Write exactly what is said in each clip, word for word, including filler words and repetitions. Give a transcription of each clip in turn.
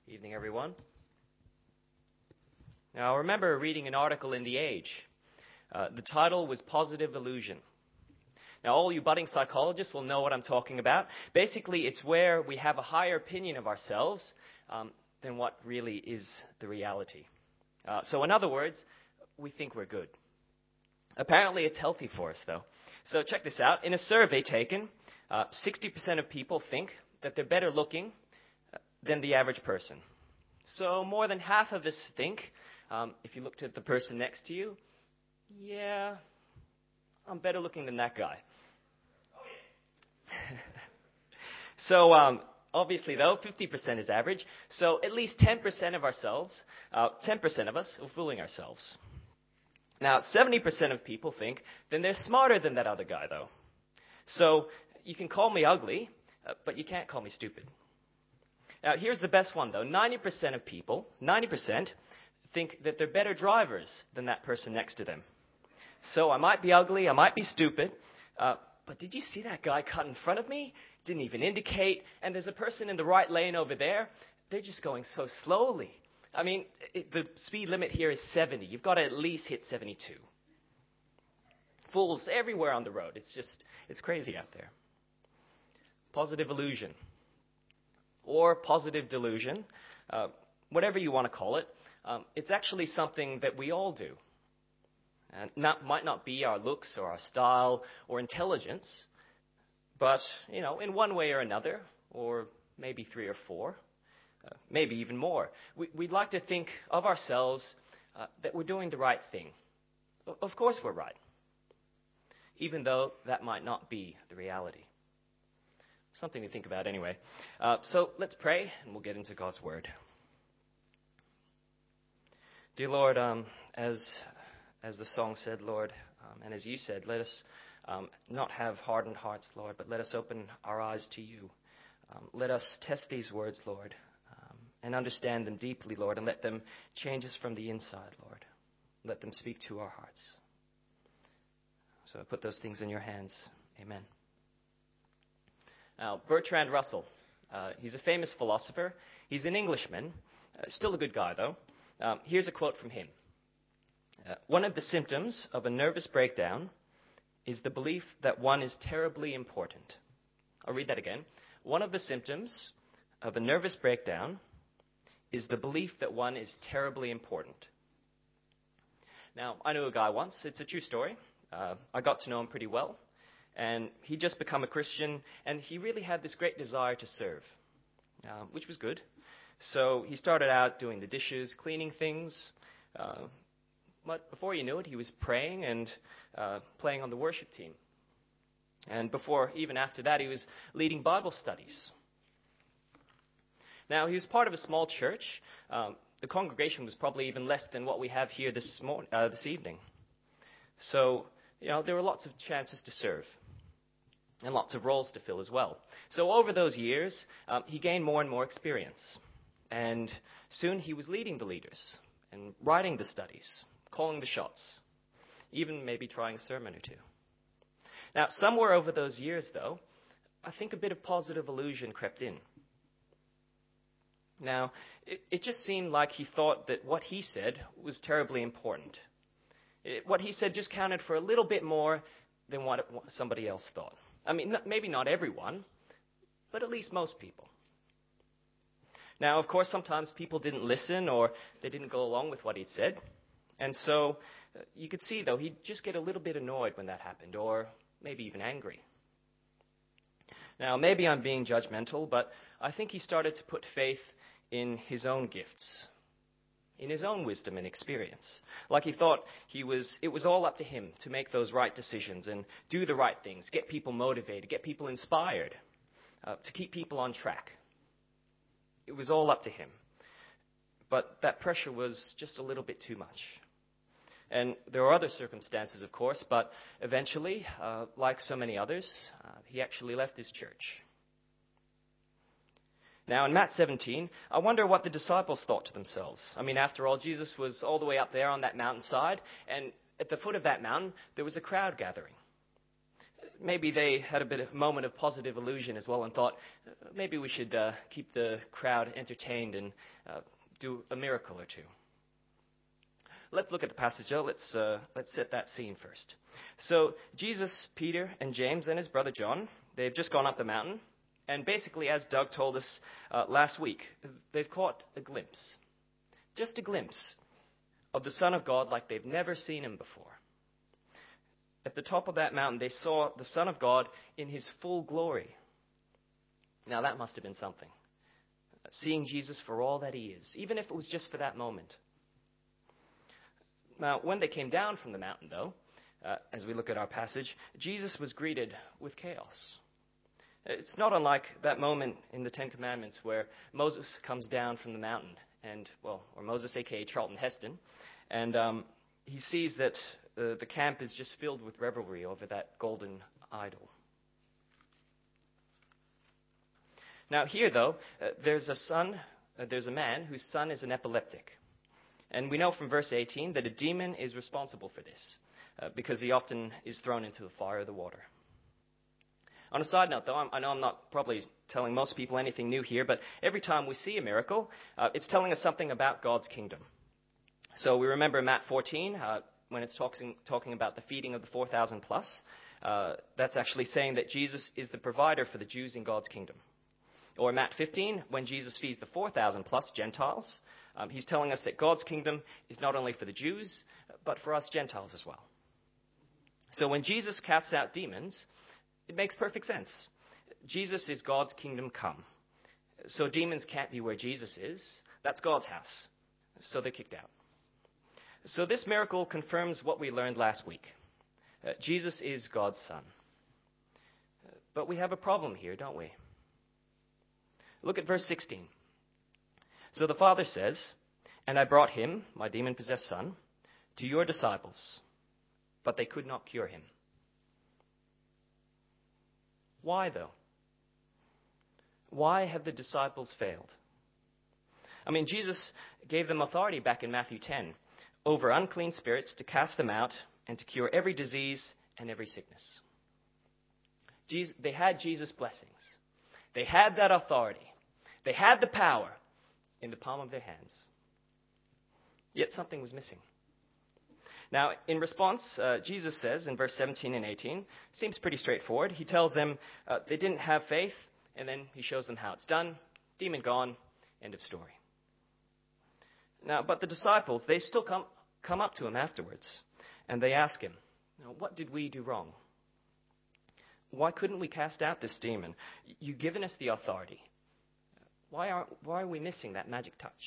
Evening, everyone. Now, I remember reading an article in The Age. Uh, the title was Positive Illusion. Now, all you budding psychologists will know what I'm talking about. Basically, it's where we have a higher opinion of ourselves um, than what really is the reality. Uh, so, in other words, we think we're good. Apparently, it's healthy for us, though. So, check this out. In a survey taken, uh, sixty percent of people think that they're better looking than the average person. So, more than half of us think, um, if you looked at the person next to you, yeah, I'm better looking than that guy. so, um, obviously, though, fifty percent is average. So, at least ten percent of ourselves, uh, ten percent of us are fooling ourselves. Now, seventy percent of people think then they're smarter than that other guy, though. So, you can call me ugly, uh, but you can't call me stupid. Now, here's the best one, though. ninety percent of people, ninety percent, think that they're better drivers than that person next to them. So I might be ugly, I might be stupid, uh, but did you see that guy cut in front of me? Didn't even indicate, and there's a person in the right lane over there. They're just going so slowly. I mean, it, the speed limit here is seventy. You've got to at least hit seventy-two. Fools everywhere on the road. It's just, it's crazy out there. Positive illusion. Or positive delusion, uh, whatever you want to call it, um, it's actually something that we all do. And not, might not be our looks or our style or intelligence, but, you know, in one way or another, or maybe three or four, uh, maybe even more, we, we'd like to think of ourselves uh, that we're doing the right thing. Of course we're right, even though that might not be the reality. Something to think about anyway. Uh, so let's pray, and we'll get into God's Word. Dear Lord, um, as as the song said, Lord, um, and as you said, let us um, not have hardened hearts, Lord, but let us open our eyes to you. Um, let us test these words, Lord, um, and understand them deeply, Lord, and let them change us from the inside, Lord. Let them speak to our hearts. So I put those things in your hands. Amen. Now, Bertrand Russell, uh, he's a famous philosopher. He's an Englishman, uh, still a good guy, though. Um, here's a quote from him. Uh, One of the symptoms of a nervous breakdown is the belief that one is terribly important. I'll read that again. One of the symptoms of a nervous breakdown is the belief that one is terribly important. Now, I knew a guy once. It's a true story. Uh, I got to know him pretty well. And he'd just become a Christian, and he really had this great desire to serve, uh, which was good. So he started out doing the dishes, cleaning things. Uh, but before you knew it, he was praying and uh, playing on the worship team. And before, even after that, he was leading Bible studies. Now, he was part of a small church. Um, the congregation was probably even less than what we have here this morning, uh, this evening. So, you know, there were lots of chances to serve. And lots of roles to fill as well. So over those years, um, he gained more and more experience. And soon he was leading the leaders and writing the studies, calling the shots, even maybe trying a sermon or two. Now, somewhere over those years, though, I think a bit of positive illusion crept in. Now, it, it just seemed like he thought that what he said was terribly important. It, what he said just counted for a little bit more than what, it, what somebody else thought. I mean, maybe not everyone, but at least most people. Now, of course, sometimes people didn't listen or they didn't go along with what he'd said. And so uh, you could see, though, he'd just get a little bit annoyed when that happened, or maybe even angry. Now, maybe I'm being judgmental, but I think he started to put faith in his own gifts, in his own wisdom and experience. Like he thought he was, it was all up to him to make those right decisions and do the right things, get people motivated, get people inspired, uh, to keep people on track. It was all up to him. But that pressure was just a little bit too much. And there are other circumstances, of course, but eventually, uh, like so many others, uh, he actually left his church. Now, in Matthew seventeen, I wonder what the disciples thought to themselves. I mean, after all, Jesus was all the way up there on that mountainside, and at the foot of that mountain, there was a crowd gathering. maybe they had a bit of moment of positive illusion as well and thought, uh, maybe we should uh, keep the crowd entertained and uh, do a miracle or two. Let's look at the passage, though. Let's, uh, let's set that scene first. So Jesus, Peter, and James, and his brother John, they've just gone up the mountain. And basically, as Doug told us uh, last week, they've caught a glimpse, just a glimpse, of the Son of God like they've never seen him before. At the top of that mountain, they saw the Son of God in his full glory. Now, that must have been something. Seeing Jesus for all that he is, even if it was just for that moment. Now, when they came down from the mountain, though, uh, as we look at our passage, Jesus was greeted with chaos. It's not unlike that moment in the Ten Commandments where Moses comes down from the mountain, and, well, or Moses, a k a. Charlton Heston, and um, he sees that uh, the camp is just filled with revelry over that golden idol. Now here, though, uh, there's a son, uh, there's a man whose son is an epileptic. And we know from verse eighteen that a demon is responsible for this, uh, because he often is thrown into the fire or the water. On a side note, though, I'm, I know I'm not probably telling most people anything new here, but every time we see a miracle, uh, it's telling us something about God's kingdom. So we remember Matt fourteen, uh, when it's talking, talking about the feeding of the four thousand plus. Uh, that's actually saying that Jesus is the provider for the Jews in God's kingdom. Or Matt fifteen, when Jesus feeds the four thousand plus Gentiles, um, he's telling us that God's kingdom is not only for the Jews, but for us Gentiles as well. So when Jesus casts out demons, it makes perfect sense. Jesus is God's kingdom come. So demons can't be where Jesus is. That's God's house. So they're kicked out. So this miracle confirms what we learned last week. Uh, Jesus is God's son. Uh, but we have a problem here, don't we? Look at verse sixteen. So the Father says, "And I brought him, my demon-possessed son, to your disciples, but they could not cure him." Why, though? Why have the disciples failed? I mean, Jesus gave them authority back in Matthew ten over unclean spirits to cast them out and to cure every disease and every sickness. Jesus, they had Jesus' blessings. They had that authority. They had the power in the palm of their hands. Yet something was missing. Now, in response, uh, Jesus says in verse seventeen and eighteen, seems pretty straightforward. He tells them uh, they didn't have faith, and then he shows them how it's done. Demon gone, end of story. Now, but the disciples, they still come, come up to him afterwards, and they ask him, "What did we do wrong? Why couldn't we cast out this demon? You've given us the authority. Why are, why are we missing that magic touch?"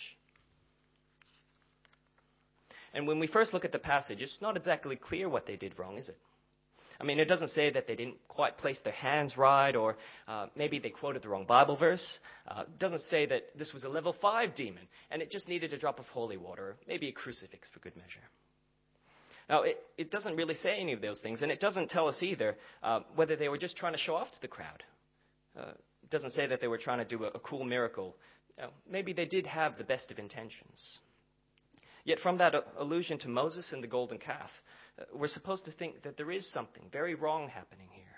And when we first look at the passage, it's not exactly clear what they did wrong, is it? I mean, it doesn't say that they didn't quite place their hands right, or uh, maybe they quoted the wrong Bible verse. Uh, it doesn't say that this was a level five demon, and it just needed a drop of holy water, or maybe a crucifix for good measure. Now, it, it doesn't really say any of those things, and it doesn't tell us either uh, whether they were just trying to show off to the crowd. Uh, it doesn't say that they were trying to do a, a cool miracle. Uh, maybe they did have the best of intentions. Yet from that allusion to Moses and the golden calf, uh, we're supposed to think that there is something very wrong happening here.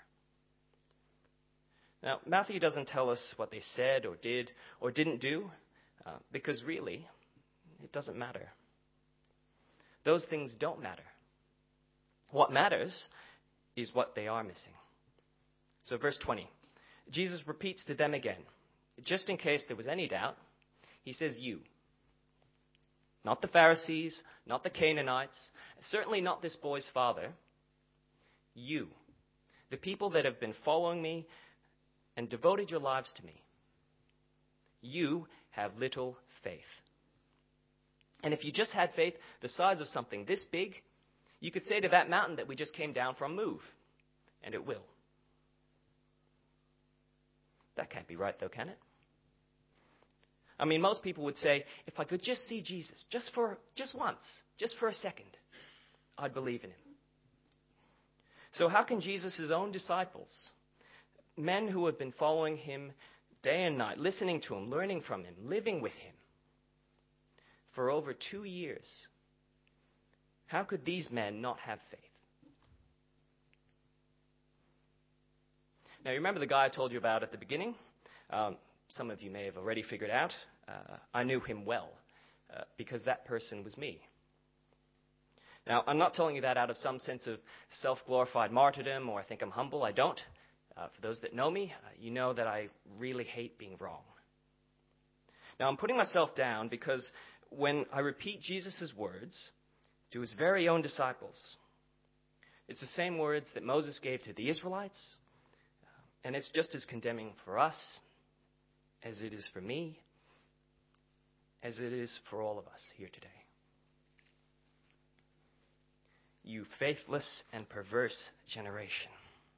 Now, Matthew doesn't tell us what they said or did or didn't do, uh, because really, it doesn't matter. Those things don't matter. What matters is what they are missing. So verse twenty, Jesus repeats to them again, just in case there was any doubt, he says, "You." Not the Pharisees, not the Canaanites, certainly not this boy's father. You, the people that have been following me and devoted your lives to me. You have little faith. And if you just had faith the size of something this big, you could say to that mountain that we just came down from, "Move," and it will. That can't be right, though, can it? I mean, most people would say, if I could just see Jesus, just for just once, just for a second, I'd believe in him. So how can Jesus' own disciples, men who have been following him day and night, listening to him, learning from him, living with him for over two years, how could these men not have faith? Now, you remember the guy I told you about at the beginning? Um, some of you may have already figured out. Uh, I knew him well uh, because that person was me. Now, I'm not telling you that out of some sense of self-glorified martyrdom or I think I'm humble. I don't. Uh, for those that know me, uh, you know that I really hate being wrong. Now, I'm putting myself down because when I repeat Jesus' words to his very own disciples, it's the same words that Moses gave to the Israelites, and it's just as condemning for us as it is for me, as it is for all of us here today. You faithless and perverse generation,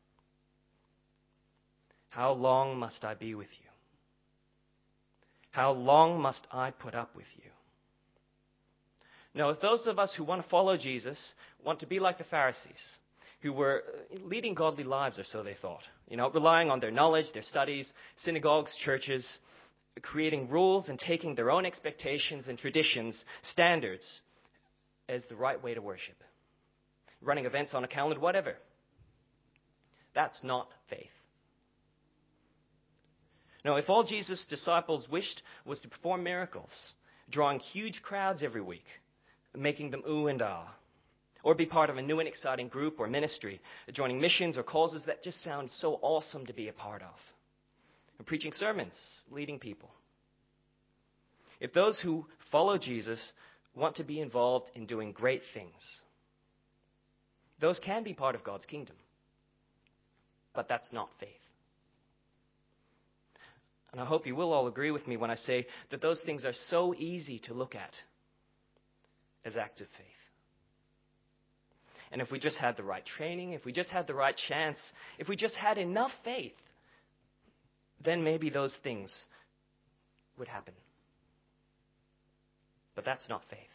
how long must I be with you? How long must I put up with you? Now, if those of us who want to follow Jesus want to be like the Pharisees, who were leading godly lives, or so they thought, you know, relying on their knowledge, their studies, synagogues, churches, creating rules and taking their own expectations and traditions, standards, as the right way to worship, running events on a calendar, whatever. That's not faith. No, if all Jesus' disciples wished was to perform miracles, drawing huge crowds every week, making them ooh and ah, or be part of a new and exciting group or ministry, joining missions or causes that just sound so awesome to be a part of, and preaching sermons, leading people. If those who follow Jesus want to be involved in doing great things, those can be part of God's kingdom. But that's not faith. And I hope you will all agree with me when I say that those things are so easy to look at as acts of faith. And if we just had the right training, if we just had the right chance, if we just had enough faith, then maybe those things would happen. But that's not faith.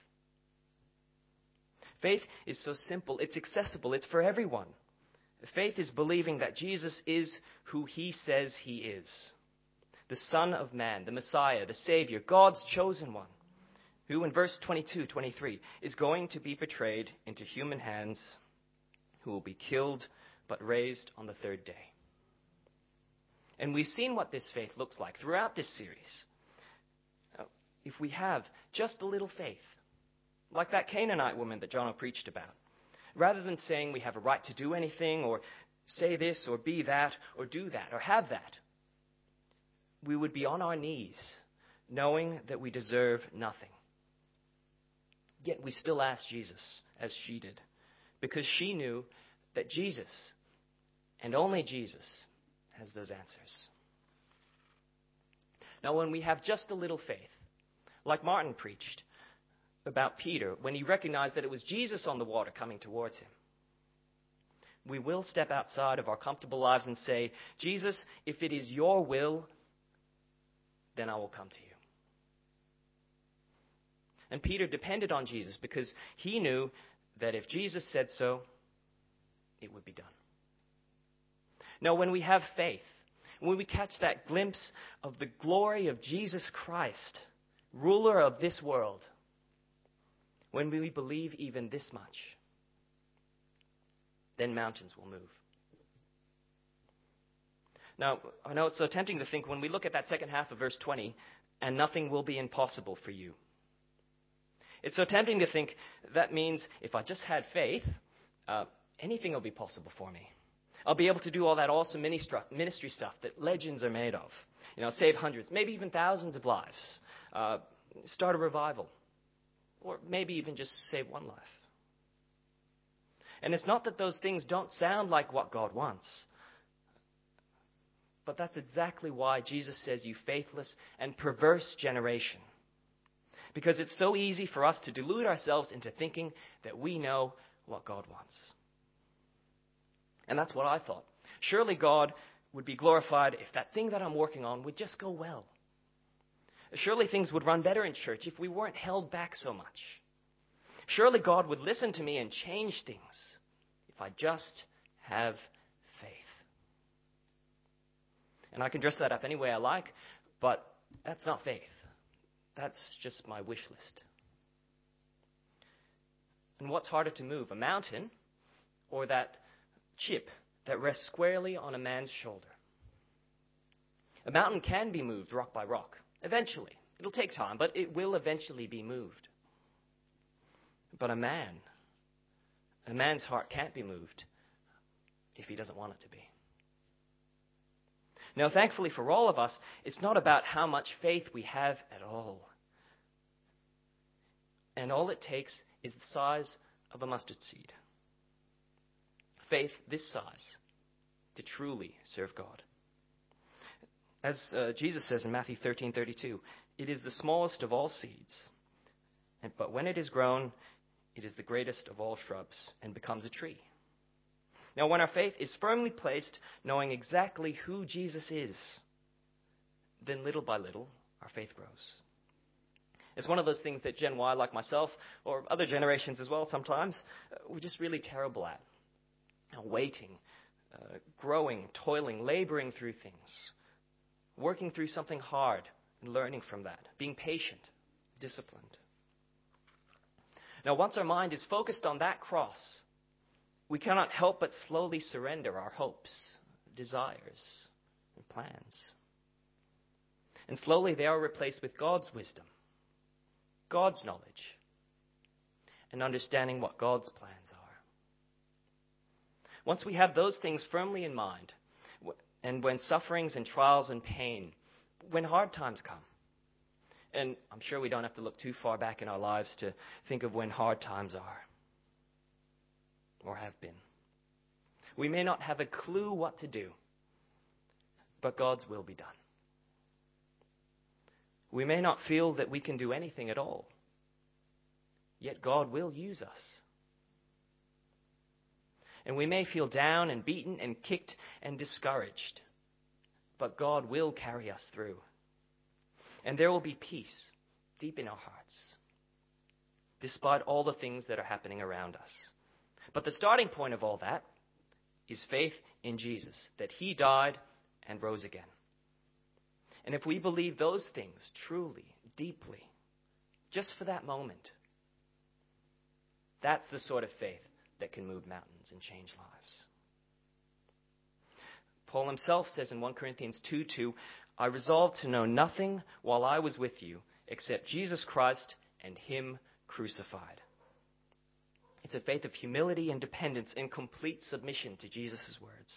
Faith is so simple, it's accessible, it's for everyone. Faith is believing that Jesus is who he says he is. The Son of Man, the Messiah, the Savior, God's chosen one, who in verse twenty-two, twenty-three is going to be betrayed into human hands, who will be killed but raised on the third day. And we've seen what this faith looks like throughout this series. If we have just a little faith, like that Canaanite woman that John preached about, rather than saying we have a right to do anything or say this or be that or do that or have that, we would be on our knees knowing that we deserve nothing. Yet we still ask Jesus, as she did, because she knew that Jesus, and only Jesus, has those answers. Now, when we have just a little faith, like Martin preached about Peter, when he recognized that it was Jesus on the water coming towards him, we will step outside of our comfortable lives and say, Jesus, if it is your will, then I will come to you. And Peter depended on Jesus because he knew that if Jesus said so, it would be done. Now, when we have faith, when we catch that glimpse of the glory of Jesus Christ, ruler of this world, when we believe even this much, then mountains will move. Now, I know it's so tempting to think when we look at that second half of verse twenty, and nothing will be impossible for you. It's so tempting to think that means if I just had faith, uh, anything will be possible for me. I'll be able to do all that awesome ministry stuff that legends are made of. You know, save hundreds, maybe even thousands of lives. Uh, start a revival. Or maybe even just save one life. And it's not that those things don't sound like what God wants. But that's exactly why Jesus says, you faithless and perverse generation. Because it's so easy for us to delude ourselves into thinking that we know what God wants. And that's what I thought. Surely God would be glorified if that thing that I'm working on would just go well. Surely things would run better in church if we weren't held back so much. Surely God would listen to me and change things if I just have faith. And I can dress that up any way I like, but that's not faith. That's just my wish list. And what's harder to move, a mountain or that chip that rests squarely on a man's shoulder? A mountain can be moved rock by rock, eventually. It'll take time, but it will eventually be moved. But a man, a man's heart can't be moved if he doesn't want it to be. Now, thankfully for all of us, it's not about how much faith we have at all. And all it takes is the size of a mustard seed. Faith this size to truly serve God. As uh, Jesus says in Matthew thirteen thirty-two, it is the smallest of all seeds, and, but when it is grown, it is the greatest of all shrubs and becomes a tree. Now, when our faith is firmly placed, knowing exactly who Jesus is, then little by little, our faith grows. It's one of those things that Gen Y, like myself, or other generations as well sometimes, uh, we're just really terrible at. Now, waiting, uh, growing, toiling, laboring through things, working through something hard and learning from that, being patient, disciplined. Now, once our mind is focused on that cross, we cannot help but slowly surrender our hopes, desires, and plans. And slowly they are replaced with God's wisdom, God's knowledge, and understanding what God's plans are. Once we have those things firmly in mind, and when sufferings and trials and pain, when hard times come, and I'm sure we don't have to look too far back in our lives to think of when hard times are, or have been. We may not have a clue what to do, but God's will be done. We may not feel that we can do anything at all, yet God will use us. And we may feel down and beaten and kicked and discouraged, but God will carry us through. And there will be peace deep in our hearts, despite all the things that are happening around us. But the starting point of all that is faith in Jesus, that he died and rose again. And if we believe those things truly, deeply, just for that moment, that's the sort of faith that can move mountains and change lives. Paul himself says in First Corinthians two two, I resolved to know nothing while I was with you except Jesus Christ and him crucified. It's a faith of humility and dependence and complete submission to Jesus' words.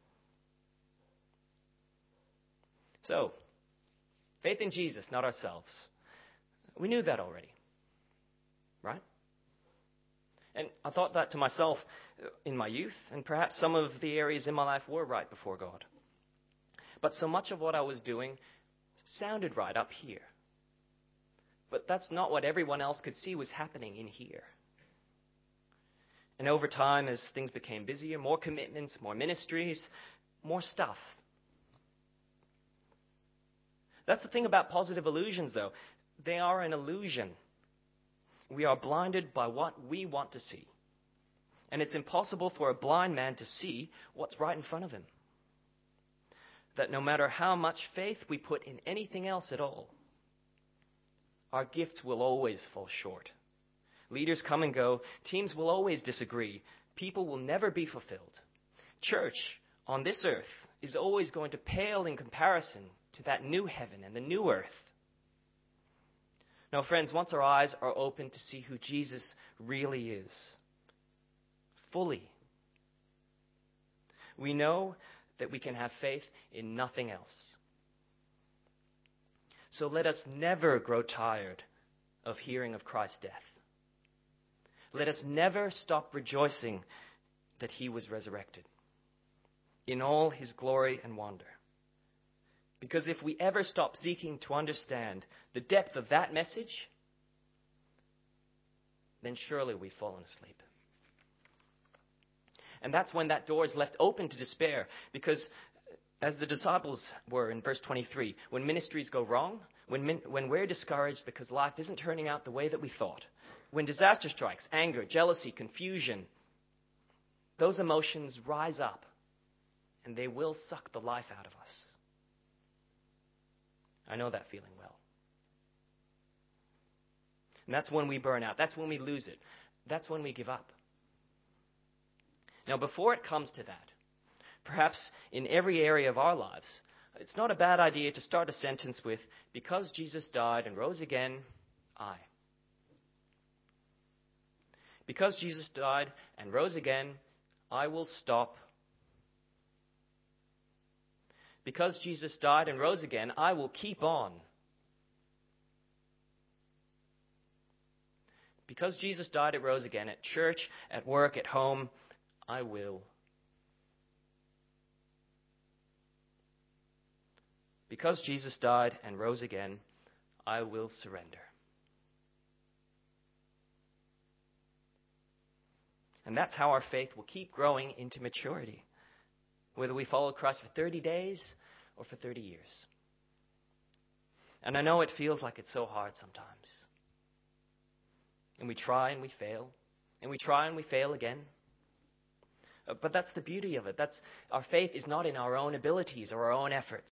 So, faith in Jesus, not ourselves. We knew that already, right? And I thought that to myself in my youth, and perhaps some of the areas in my life were right before God. But so much of what I was doing sounded right up here. But that's not what everyone else could see was happening in here. And over time, as things became busier, more commitments, more ministries, more stuff. That's the thing about positive illusions, though. They are an illusion. We are blinded by what we want to see. And it's impossible for a blind man to see what's right in front of him. That no matter how much faith we put in anything else at all, our gifts will always fall short. Leaders come and go. Teams will always disagree. People will never be fulfilled. Church on this earth is always going to pale in comparison to that new heaven and the new earth. Now, friends, once our eyes are open to see who Jesus really is, fully, we know that we can have faith in nothing else. So let us never grow tired of hearing of Christ's death. Let us never stop rejoicing that he was resurrected in all his glory and wonder. Because if we ever stop seeking to understand the depth of that message, then surely we've fallen asleep. And that's when that door is left open to despair. Because as the disciples were in verse twenty-three, when ministries go wrong, when, min- when we're discouraged because life isn't turning out the way that we thought, when disaster strikes, anger, jealousy, confusion, those emotions rise up and they will suck the life out of us. I know that feeling well. And that's when we burn out. That's when we lose it. That's when we give up. Now, before it comes to that, perhaps in every area of our lives, It's not a bad idea to start a sentence with, because Jesus died and rose again, I. Because Jesus died and rose again, I will stop. Because Jesus died and rose again, I will keep on. Because Jesus died and rose again, at church, at work, at home, I will. Because Jesus died and rose again, I will surrender. And that's how our faith will keep growing into maturity, whether we follow Christ for thirty days or for thirty years. And I know it feels like it's so hard sometimes. And we try and we fail, and we try and we fail again. Uh, But that's the beauty of it. That's our faith is not in our own abilities or our own efforts.